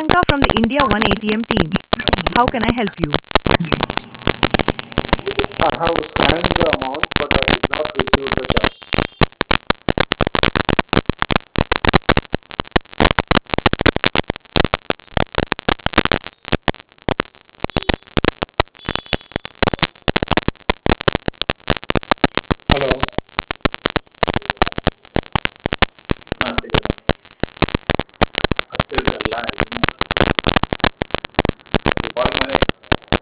Priyanka from the India One ATM team. How can I help you? I have scanned the